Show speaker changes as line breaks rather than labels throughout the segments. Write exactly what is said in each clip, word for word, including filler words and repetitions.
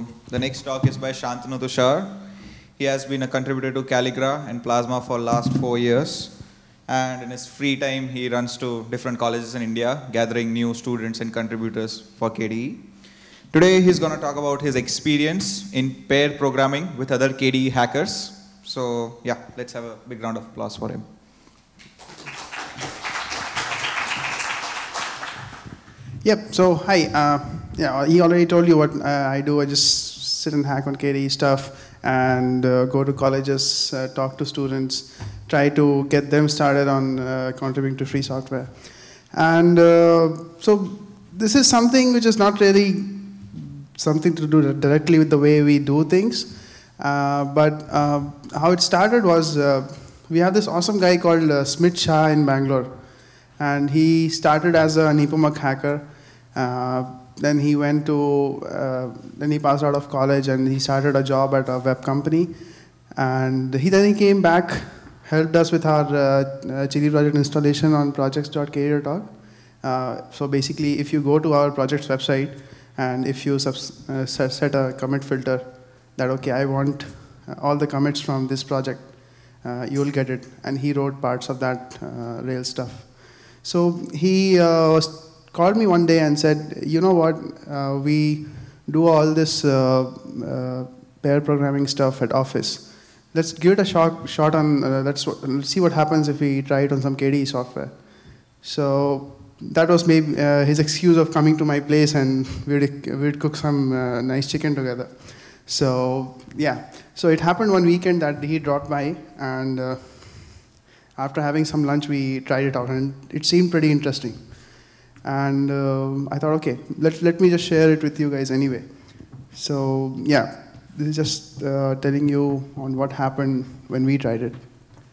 So the next talk is by Shantanu Tushar. He has been a contributor to Calligra and Plasma for last four years. And in his free time, he runs to different colleges in India, gathering new students and contributors for K D E. Today, he's going to talk about his experience in pair programming with other K D E hackers. So yeah, let's have a big round of applause for him.
Yep, so hi. Uh, yeah, he already told you what uh, I do. I just sit and hack on K D E stuff and uh, go to colleges, uh, talk to students, try to get them started on uh, contributing to free software. And uh, so this is something which is not really something to do directly with the way we do things. Uh, but uh, how it started was uh, we have this awesome guy called uh, Smit Shah in Bangalore. And he started as a Nepomuk hacker. Uh, then he went to, uh, then he passed out of college and he started a job at a web company. And he then he came back, helped us with our uh, Chili project installation on projects dot k d e dot org. Uh, so basically, if you go to our project's website and if you subs uh, set a commit filter that, okay, I want all the commits from this project, uh, you will get it. And he wrote parts of that uh, Rails stuff. So he uh, was, called me one day and said, you know what, uh, we do all this uh, uh, pair programming stuff at Office. Let's give it a shot, shot on, uh, let's, let's see what happens if we try it on some K D E software. So that was maybe uh, his excuse of coming to my place and we'd, we'd cook some uh, nice chicken together. So yeah, so it happened one weekend that he dropped by, and uh, after having some lunch, we tried it out, and it seemed pretty interesting. And uh, I thought, okay, let, let me just share it with you guys anyway. So yeah, this is just uh, telling you on what happened when we tried it.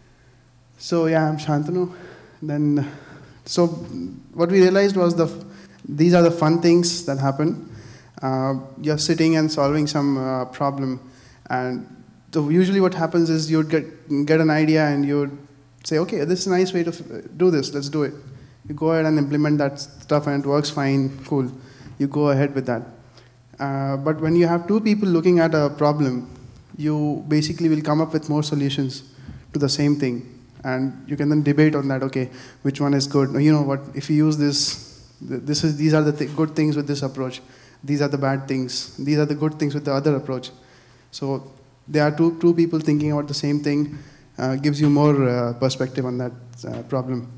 So yeah, I'm Shantanu. Then, so what we realized was the these are the fun things that happen. Uh, you're sitting and solving some uh, problem, and so usually what happens is you'd get get an idea and you'd say, okay, this is a nice way to do this, let's do it. You go ahead and implement that stuff and it works fine, cool. You go ahead with that. Uh, but when you have two people looking at a problem, you basically will come up with more solutions to the same thing. And you can then debate on that, okay, which one is good? You know what, if you use this, this is, these are the th good things with this approach. These are the bad things. These are the good things with the other approach. So there are two, two people thinking about the same thing. Uh, gives you more uh, perspective on that uh, problem.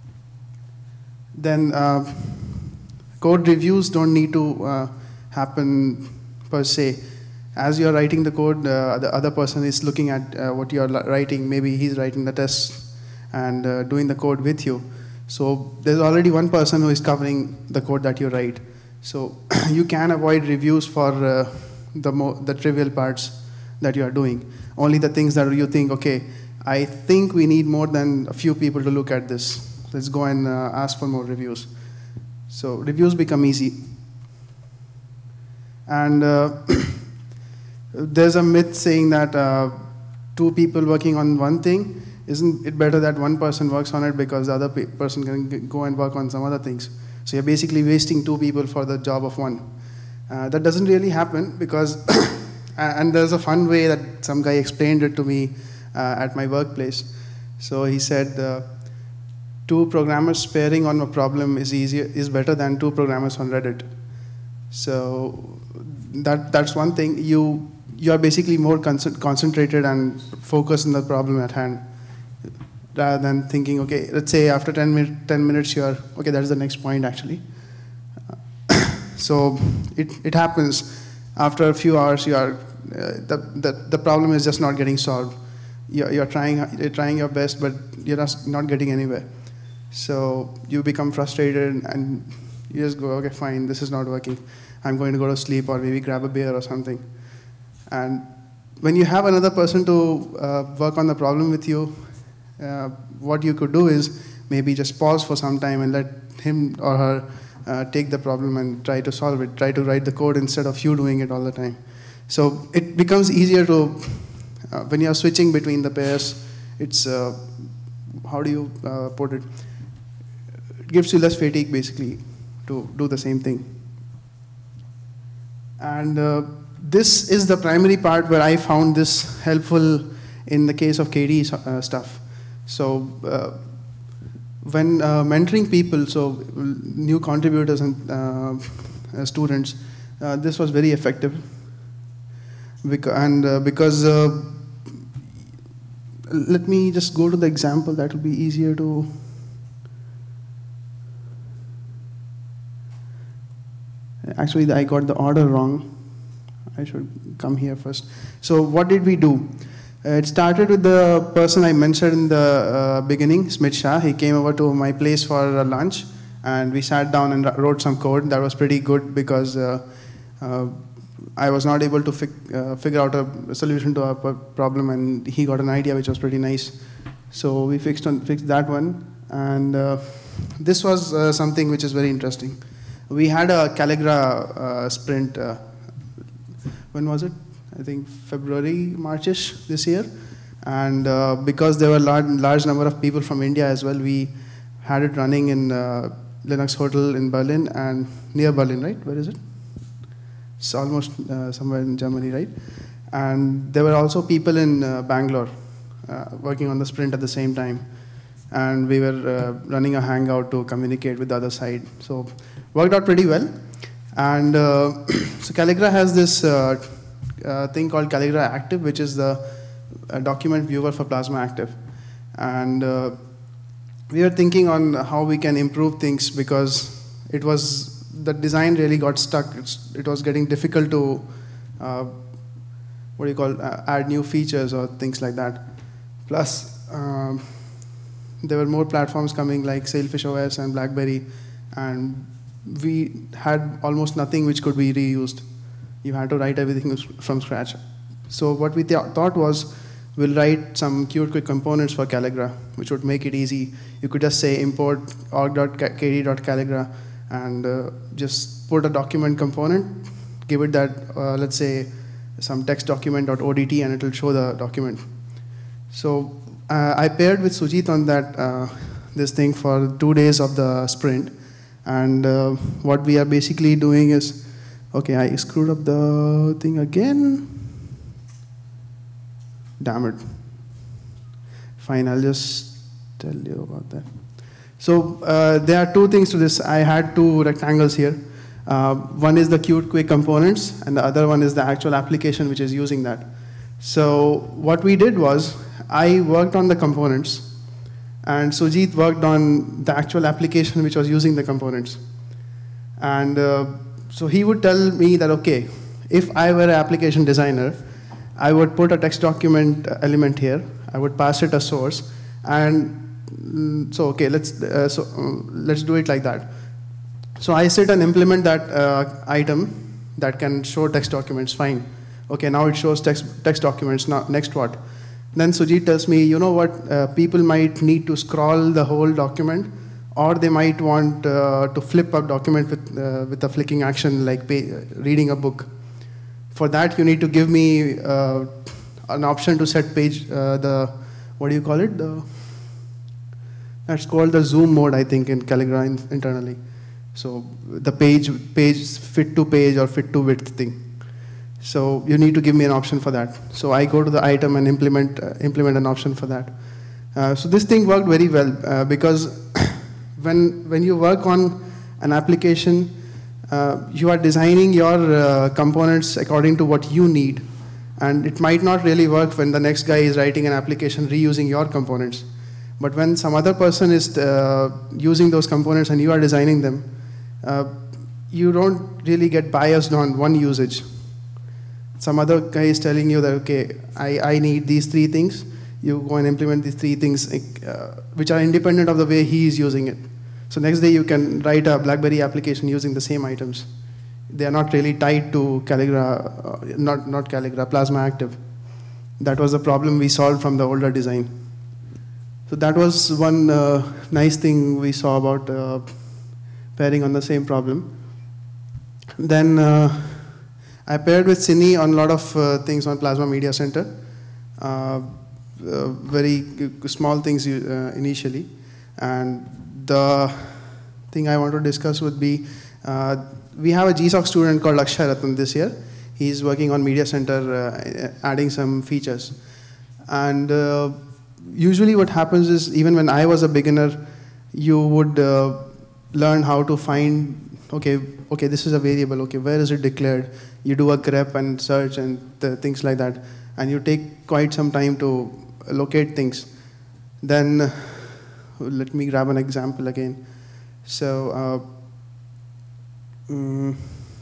Then uh, code reviews don't need to uh, happen per se. As you're writing the code, uh, the other person is looking at uh, what you're writing. Maybe he's writing the tests and uh, doing the code with you. So there's already one person who is covering the code that you write. So you can avoid reviews for uh, the, mo the trivial parts that you are doing. Only the things that you think, okay, I think we need more than a few people to look at this. Let's go and uh, ask for more reviews. So reviews become easy. And uh, there's a myth saying that uh, two people working on one thing, isn't it better that one person works on it because the other pe person can go and work on some other things? So you're basically wasting two people for the job of one. Uh, that doesn't really happen because, and there's a fun way that some guy explained it to me Uh, at my workplace. So he said, uh, two programmers pairing on a problem is easier, is better than two programmers on Reddit. So that that's one thing. You you are basically more con concentrated and focused on the problem at hand, rather than thinking, okay, let's say after ten, min ten minutes you're, okay, that's the next point actually. Uh, so it, it happens. After a few hours, you are, uh, the, the, the problem is just not getting solved. You're, you're, trying, you're trying your best, but you're just not getting anywhere. So you become frustrated and you just go, okay, fine, this is not working. I'm going to go to sleep or maybe grab a beer or something. And when you have another person to uh, work on the problem with you, uh, what you could do is maybe just pause for some time and let him or her uh, take the problem and try to solve it. Try to write the code instead of you doing it all the time. So it becomes easier to Uh, when you're switching between the pairs, it's, uh, how do you uh, put it? It gives you less fatigue, basically, to do the same thing. And uh, this is the primary part where I found this helpful in the case of K D E uh, stuff. So uh, when uh, mentoring people, so new contributors and uh, uh, students, uh, this was very effective. Beca and uh, because, uh, let me just go to the example, that will be easier to. Actually, I got the order wrong. I should come here first. So what did we do? Uh, it started with the person I mentioned in the uh, beginning, Smith Shah. He came over to my place for uh, lunch, and we sat down and wrote some code. That was pretty good because uh, uh, I was not able to fig uh, figure out a solution to our problem, and he got an idea which was pretty nice. So we fixed, on, fixed that one, and uh, this was uh, something which is very interesting. We had a Calligra uh, sprint, uh, when was it? I think February, Marchish this year. And uh, because there were a large, large number of people from India as well, we had it running in uh, Linux Hotel in Berlin and near Berlin, right? Where is it? It's almost uh, somewhere in Germany, right? And there were also people in uh, Bangalore uh, working on the sprint at the same time. And we were uh, running a Hangout to communicate with the other side. So worked out pretty well. And uh, so Calligra has this uh, uh, thing called Calligra Active, which is the uh, document viewer for Plasma Active. And uh, we were thinking on how we can improve things because it was, the design really got stuck. It's, it was getting difficult to, uh, what do you call, uh, add new features or things like that. Plus, um, there were more platforms coming like Sailfish O S and BlackBerry, and we had almost nothing which could be reused. You had to write everything from scratch. So what we th thought was, we'll write some Qt Quick components for Calligra, which would make it easy. You could just say import org.kd.calligra and uh, just put a document component, give it that, uh, let's say, some text document.odt, and it will show the document. So uh, I paired with Sujit on that, uh, this thing for two days of the sprint. And uh, what we are basically doing is, okay, I screwed up the thing again. Damn it. Fine, I'll just tell you about that. So uh, there are two things to this. I had two rectangles here. Uh, one is the Qt Quick components, and the other one is the actual application which is using that. So what we did was, I worked on the components, and Sujit worked on the actual application which was using the components. And uh, so he would tell me that, okay, if I were an application designer, I would put a text document element here, I would pass it a source, and mm, so okay, let's, uh, so, uh, let's do it like that. So I sit and implement that uh, item that can show text documents, fine. Okay, now it shows text, text documents, now next what? Then Sujit tells me, you know what, uh, people might need to scroll the whole document, or they might want uh, to flip a document with, uh, with a flicking action like pay, reading a book. For that, you need to give me uh, an option to set page, uh, the, what do you call it? The, that's called the zoom mode, I think, in Calligra in, internally. So the page, page fit to page or fit to width thing. So you need to give me an option for that. So I go to the item and implement, uh, implement an option for that. Uh, so this thing worked very well uh, because when, when you work on an application, uh, you are designing your uh, components according to what you need. And it might not really work when the next guy is writing an application reusing your components. But when some other person is uh, using those components and you are designing them, uh, you don't really get biased on one usage. Some other guy is telling you that, okay, I, I need these three things. You go and implement these three things, uh, which are independent of the way he is using it. So next day you can write a BlackBerry application using the same items. They are not really tied to Calligra, uh, not, not Calligra, Plasma Active. That was the problem we solved from the older design. So that was one uh, nice thing we saw about uh, pairing on the same problem. Then uh, I paired with Cine on a lot of uh, things on Plasma Media Center. Uh, uh, very small things uh, initially. And the thing I want to discuss would be, uh, we have a G SOC student called Akshay Ratan this year. He's working on Media Center, uh, adding some features. And uh, usually what happens is, even when I was a beginner, you would uh, learn how to find, okay, okay, this is a variable, okay, where is it declared? You do a grep and search and the, things like that. And you take quite some time to locate things. Then, uh, let me grab an example again. So, uh, um,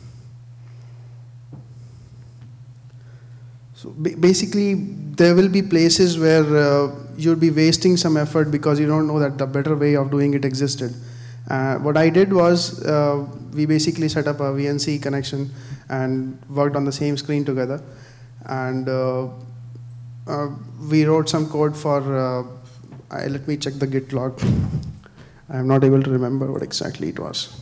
so ba basically, there will be places where uh, you'll be wasting some effort because you don't know that the better way of doing it existed. Uh, what I did was, uh, we basically set up a V N C connection and worked on the same screen together. And uh, uh, we wrote some code for, uh, I, let me check the Git log. I'm not able to remember what exactly it was.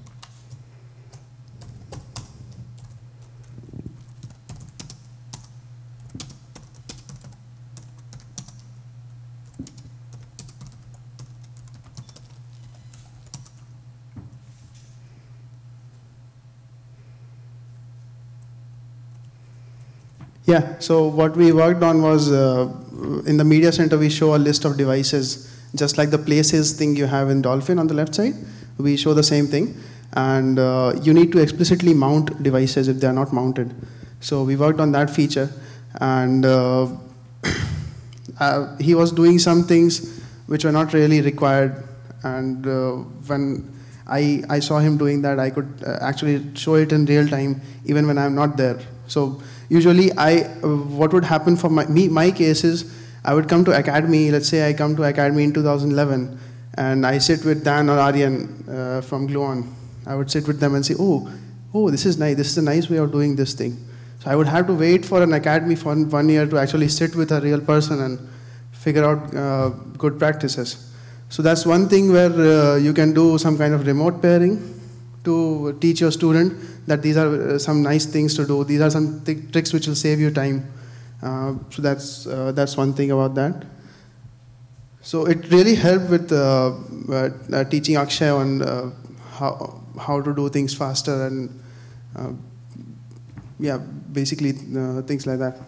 Yeah, so what we worked on was, uh, in the Media Center, we show a list of devices, just like the places thing you have in Dolphin on the left side. We show the same thing. And uh, you need to explicitly mount devices if they are not mounted. So we worked on that feature. And uh, uh, he was doing some things which were not really required. And uh, when I, I saw him doing that, I could uh, actually show it in real time, even when I'm not there. So usually, I, uh, what would happen for my, me, my case is, I would come to Academy, let's say I come to Academy in two thousand eleven, and I sit with Dan or Aryan uh, from Gluon. I would sit with them and say, oh, oh, this is nice, this is a nice way of doing this thing. So I would have to wait for an Academy for one year to actually sit with a real person and figure out uh, good practices. So that's one thing where uh, you can do some kind of remote pairing to teach your student that these are uh, some nice things to do. These are some th tricks which will save you time. Uh, so that's, uh, that's one thing about that. So it really helped with uh, uh, uh, teaching Akshay on uh, how, how to do things faster and uh, yeah, basically uh, things like that.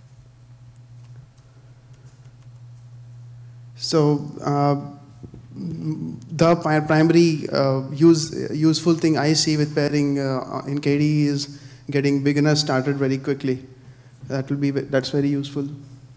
So uh, the primary uh, use, useful thing I see with pairing uh, in K D E is getting beginners started very quickly. That will be, that's very useful.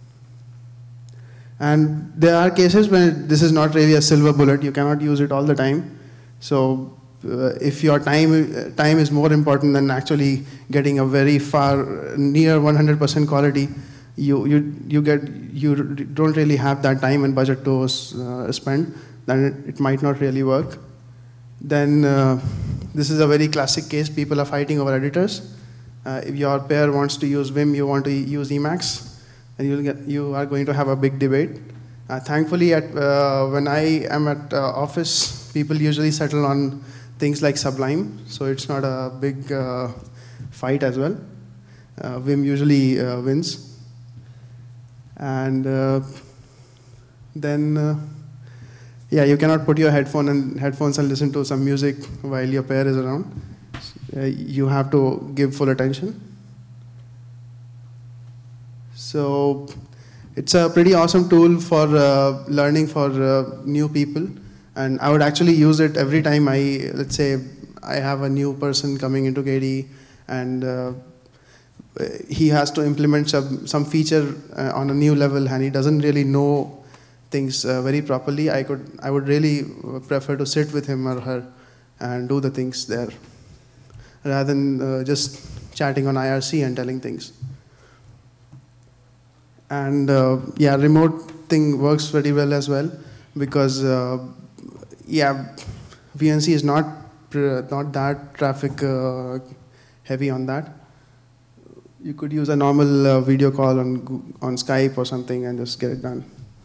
And there are cases when this is not really a silver bullet. You cannot use it all the time. So uh, if your time, time is more important than actually getting a very far, near one hundred percent quality, you, you, you, get, you don't really have that time and budget to uh, spend, then it, it might not really work. Then uh, this is a very classic case. People are fighting over editors. Uh, if your pair wants to use Vim, you want to use Emacs, and you'll get, you are going to have a big debate. Uh, thankfully, at, uh, when I am at uh, office, people usually settle on things like Sublime, so it's not a big uh, fight as well. Uh, Vim usually uh, wins. And uh, then, uh, yeah, you cannot put your headphone and headphones and listen to some music while your pair is around. Uh, you have to give full attention. So it's a pretty awesome tool for uh, learning for uh, new people. And I would actually use it every time I, let's say, I have a new person coming into K D E and uh, he has to implement some, some feature uh, on a new level and he doesn't really know things uh, very properly. I, could, I would really prefer to sit with him or her and do the things there, rather than uh, just chatting on I R C and telling things. And uh, yeah, remote thing works very well as well because uh, yeah, V N C is not not that traffic uh, heavy on that. You could use a normal uh, video call on on Skype or something and just get it done.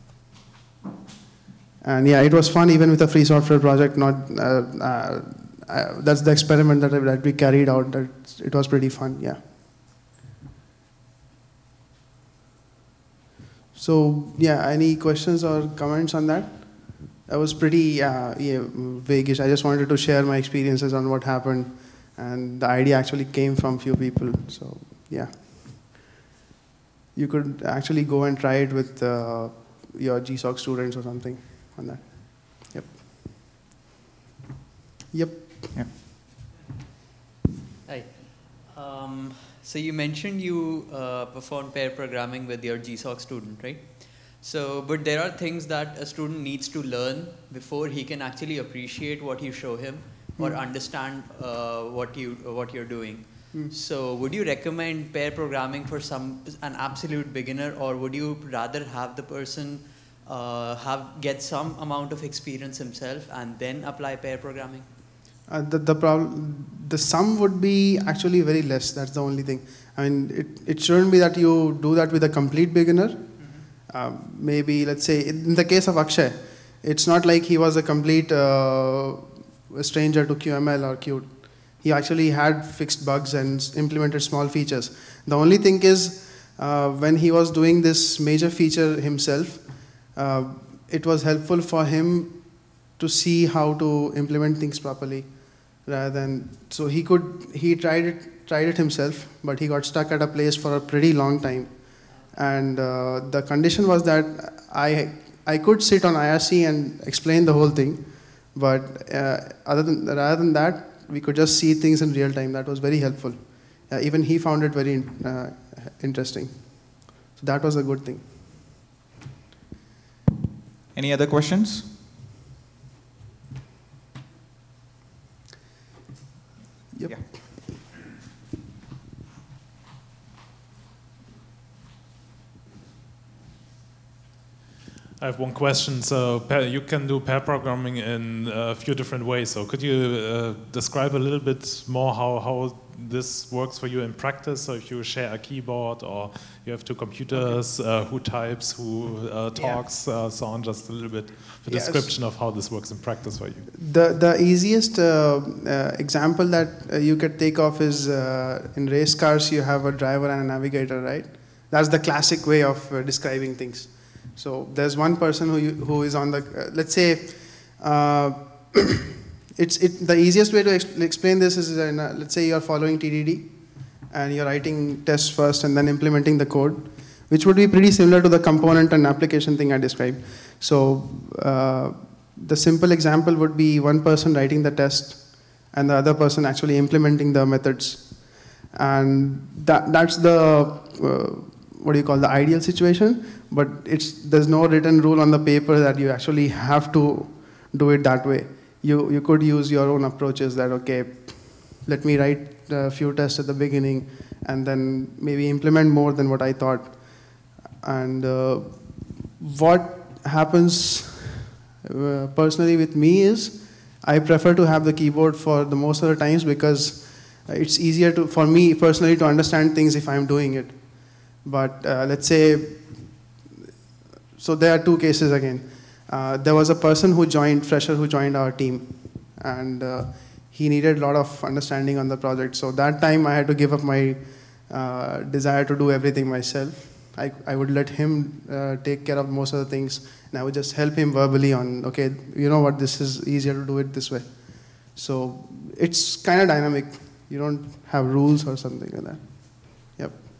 And yeah, it was fun even with a free software project. Not uh, uh, uh, that's the experiment that, that we carried out. That it was pretty fun. Yeah. So yeah, any questions or comments on that? That was pretty uh, yeah, vaguish. I just wanted to share my experiences on what happened and the idea actually came from few people. So yeah, you could actually go and try it with uh, your G SOC students or something on that. Yep. Yep.
Yeah.
Hi. Um, so you mentioned you uh, perform pair programming with your G SOC student, right? So, but there are things that a student needs to learn before he can actually appreciate what you show him or
Mm.
understand uh, what you what you're doing.
Mm.
So, would you recommend pair programming for some an absolute beginner, or would you rather have the person uh, have get some amount of experience himself and then apply pair programming?
Uh, the the problem, the sum would be actually very less. That's the only thing. I mean, it, it shouldn't be that you do that with a complete beginner. Mm-hmm. uh, maybe let's say in the case of Akshay, it's not like he was a complete uh, stranger to Q M L or Qt. He actually had fixed bugs and s- implemented small features. The only thing is, uh, when he was doing this major feature himself, uh, it was helpful for him to see how to implement things properly rather than, so he could, he tried it, tried it himself, but he got stuck at a place for a pretty long time. And uh, the condition was that I, I could sit on I R C and explain the whole thing, but uh, other than, rather than that, we could just see things in real time. That was very helpful. Uh, even he found it very uh, interesting. So that was a good thing.
Any other questions?
Yep.
Yeah.
I have one question. So pair, you can do pair programming in a few different ways. So could you uh, describe a little bit more how, how this works for you in practice? So if you share a keyboard or you have two computers, uh, who types, who uh, talks, uh, so on, just a little bit the
Yes.
description of how this works in practice for you.
The, the easiest uh, uh, example that uh, you could take of is uh, in race cars, you have a driver and a navigator, right? That's the classic way of uh, describing things. So there's one person who, you, who is on the, uh, let's say, uh, it's it, the easiest way to ex explain this is, in a, let's say you're following T D D and you're writing tests first and then implementing the code, which would be pretty similar to the component and application thing I described. So uh, the simple example would be one person writing the test and the other person actually implementing the methods. And that, that's the, uh, what do you call, the ideal situation, but it's, there's no written rule on the paper that you actually have to do it that way. You, you could use your own approaches that, okay, let me write a few tests at the beginning and then maybe implement more than what I thought. And uh, what happens uh, personally with me is I prefer to have the keyboard for the most of the times because it's easier to, for me personally to understand things if I'm doing it. But uh, let's say, so there are two cases again. Uh, there was a person who joined, fresher who joined our team, and uh, he needed a lot of understanding on the project. So that time I had to give up my uh, desire to do everything myself. I, I would let him uh, take care of most of the things, and I would just help him verbally on, okay, you know what, this is easier to do it this way. So it's kind of dynamic. You don't have rules or something like that. Yep.